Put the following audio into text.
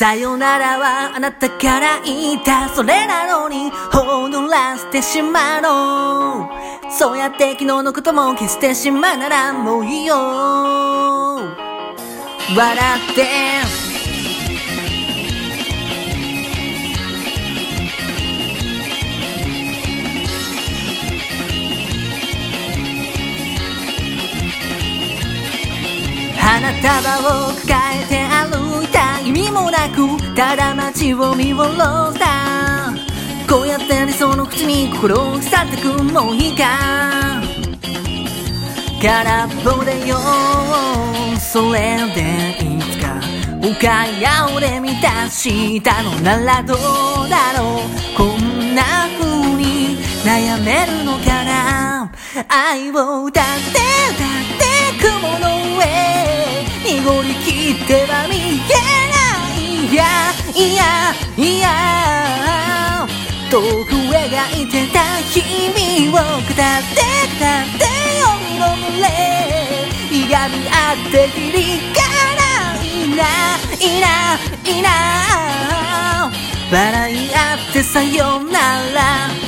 さよならはあなたから言ったそれなのに踊らせてしまうのそうやって昨日のことも消してしまうならもういいよ笑って花束を抱えて歩いた意味もなくただ街を見下ろしたこうやって理想の口に心を腐ってくもういいか空っぽでよそれでいつか向かい合うで満たしたのならどうだろうこんな風に悩めるのかな愛を歌って雲の上濁りきっては見えないいや遠く描いてた日々を語って夜の群れいがみ合って響かないな笑い合ってさよなら